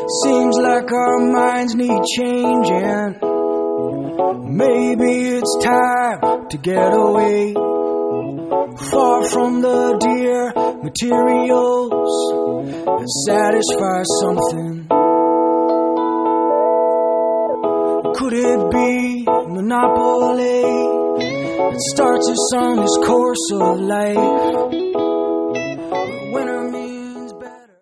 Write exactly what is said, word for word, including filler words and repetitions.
Seems like our minds need changing. Maybe it's time to get away, far from the dear materials that satisfy something. Could it be monopoly that starts us on this course of life?